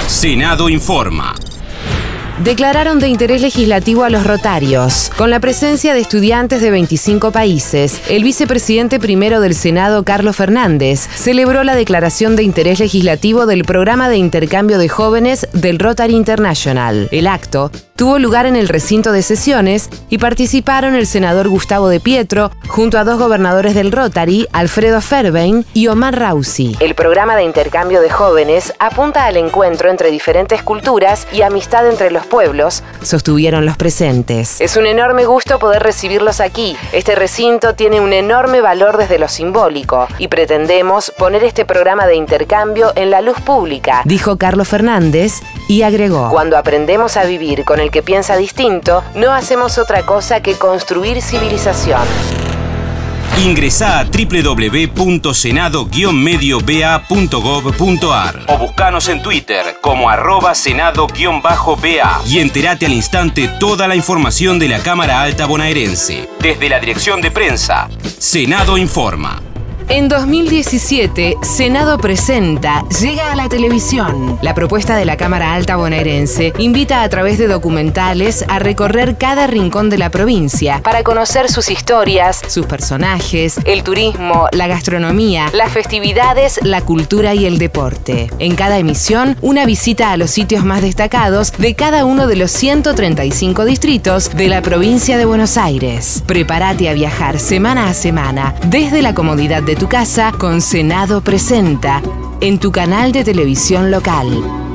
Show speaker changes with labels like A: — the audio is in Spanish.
A: Senado informa.
B: Declararon de interés legislativo a los rotarios. Con la presencia de estudiantes de 25 países, el vicepresidente primero del Senado, Carlos Fernández, celebró la declaración de interés legislativo del programa de intercambio de jóvenes del Rotary International. El acto tuvo lugar en el recinto de sesiones y participaron el senador Gustavo de Pietro, junto a 2 gobernadores del Rotary, Alfredo Fairbairn y Omar Rausi. El programa de intercambio de jóvenes apunta al encuentro entre diferentes culturas y amistad entre los pueblos, sostuvieron los presentes. Es un enorme gusto poder recibirlos aquí. Este recinto tiene un enorme valor desde lo simbólico y pretendemos poner este programa de intercambio en la luz pública, dijo Carlos Fernández y agregó: cuando aprendemos a vivir con el que piensa distinto, no hacemos otra cosa que construir civilización.
A: Ingresá a www.senado-medioba.gov.ar o buscanos en Twitter como @senado-ba y entérate al instante toda la información de la Cámara Alta Bonaerense. Desde la Dirección de Prensa, Senado informa.
B: En 2017, Senado Presenta llega a la televisión. La propuesta de la Cámara Alta Bonaerense invita a través de documentales a recorrer cada rincón de la provincia para conocer sus historias, sus personajes, el turismo, la gastronomía, las festividades, la cultura y el deporte. En cada emisión, una visita a los sitios más destacados de cada uno de los 135 distritos de la provincia de Buenos Aires. Prepárate a viajar semana a semana desde la comodidad de tu casa con Senado Presenta en tu canal de televisión local.